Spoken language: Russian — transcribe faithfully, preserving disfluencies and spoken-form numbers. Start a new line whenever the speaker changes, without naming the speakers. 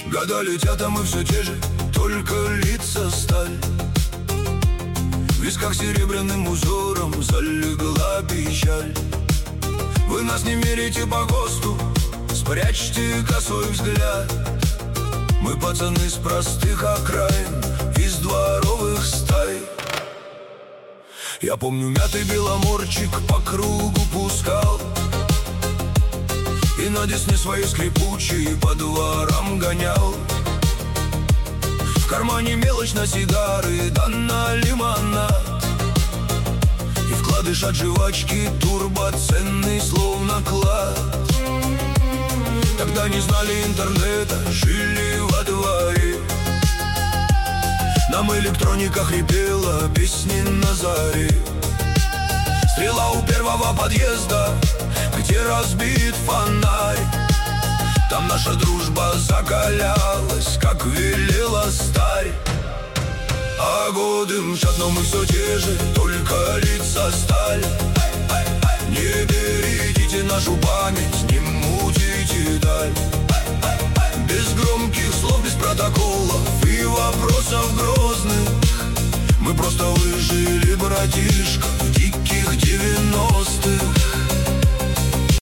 Года летят, а мы все те же, только лица сталь. В висках серебряным узором залегла печаль. Вы нас не мерите по ГОСТу, спрячьте косой взгляд. Мы пацаны с простых окраин, из дворовых стай. Я помню, мятый беломорчик по кругу пускал, и на десне свои скрипучие по дворам гонял. В кармане мелочь на сигары, да на лимонад, и вкладыш от жвачки турбоценный, словно клад. Тогда не знали интернета, жили во дворе. Нам электроника хрипела песни на заре. Стрела у первого подъезда, где разбит фонарь. Там наша дружба закалялась, как велела старь. А годы мчат, но мы все те же, только лица сталь. Не бередите нашу память, не мутите даль. Без громких слов, без протоколов и вопросов грозных. Мы просто выжили, братишка, в диких девяностых.